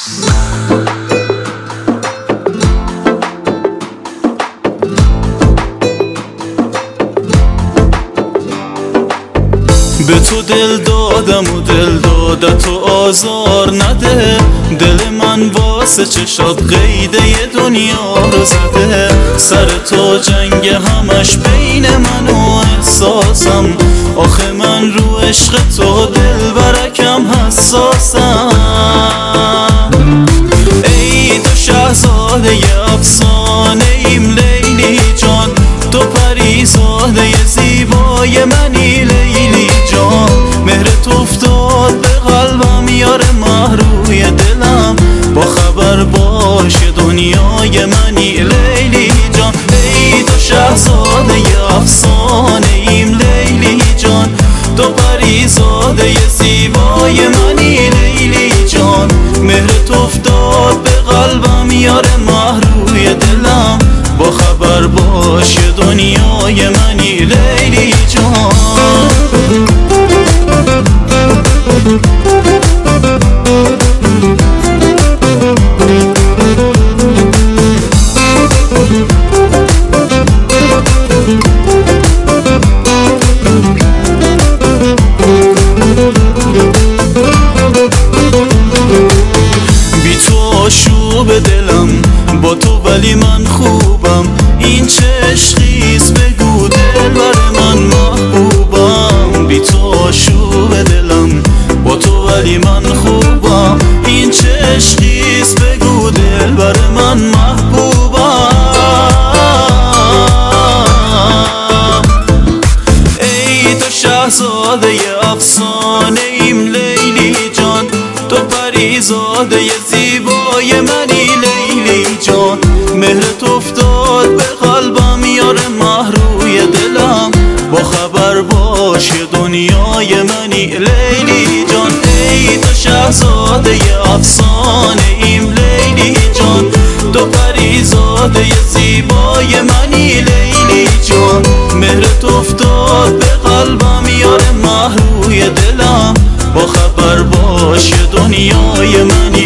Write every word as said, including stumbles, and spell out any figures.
به تو دل دادم و دل دادت و آزار نده، دل من واسه چشات قیده دنیا رو زده. سر تو جنگ همش بین من و احساسم، آخه من رو عشق تو دل برکم حساسم. ای تو شهزاده افسانه ایم لیلی جان، تو پریزاده زیبای منی لیلی جان. مهرت افتاد به قلبم یار ماه روی دلم، با خبر باش دنیای منی لیلی جان. ای تو شهزاده افسانه ایم لیلی جان، تو پریزاده زیبای منی لیلی جان. مهرت افتاد به قلبم یار ماه روی دلم، با خبر باش دنیای منی لیلی جان. بی تو آشوب دلم، با تو ولی من خوبم. این چه عشقیست بگو دل بر من محبوبم. بی تو آشوب دلم، با تو ولی من خوبم. این چه عشقیست بگو دل بر من محبوبم. ای تو شهزاده افسانه ایم لیلی جان، تو پریزاده زیبای منی لیلی جان. مهرت افتاد به قلبم یار ماه روی دلم، با خبر باش دنیای منی لیلی جان. ای تو شهزاده افسانه ایم لیلی جان، تو پریزاده زیبای منی لیلی جان. مهرت افتاد به قلبم یار ماه روی دلم، با خبر باش دنیای منی